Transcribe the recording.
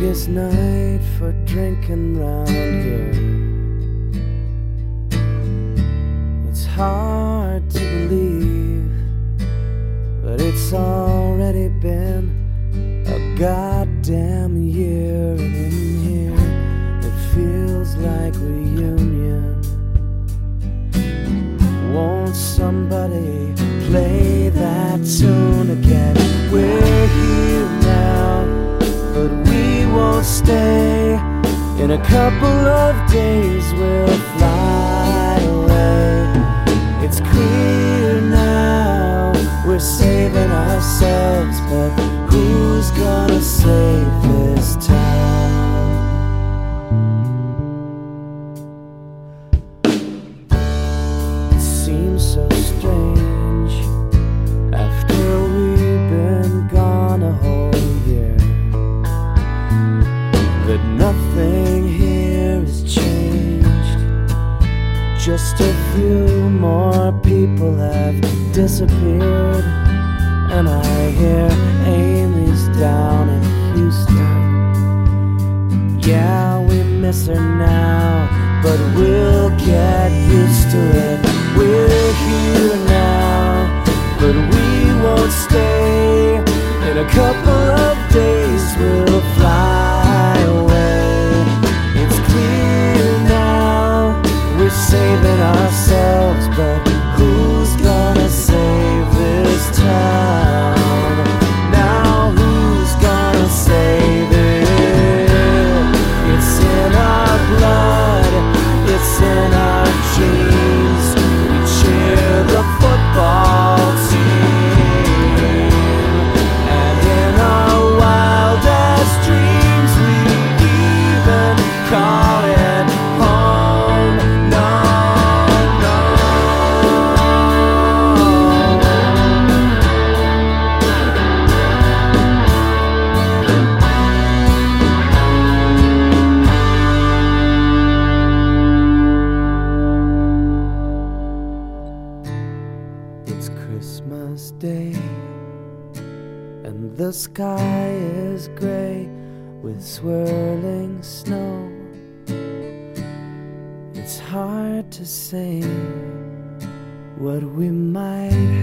biggest night for drinking round here. It's hard to believe, but it's already been a goddamn year. And in here it feels like reunion. Won't somebody play that tune again? We're here now, but we won't stay. In a couple of days we'll fly away. It's clear now we're saving ourselves, but who's gonna save this town? It seems so strange after we've been gone a whole year, that nothing here has changed. Just a few more people have disappeared, and I hear Amy's down in Houston. Yeah, we miss her now, but we'll get used to it. We're here now, but we won't stay. In a couple of days we'll fly away. It's clear now we're saving ourselves, but who's gonna save this town? Now who's gonna save it? It's in our blood, it's in our genes. We cheer the football team, and in our wildest dreams we even call it home. No, no. It's Christmas Day, and the sky is gray with swirling snow. It's hard to say what we might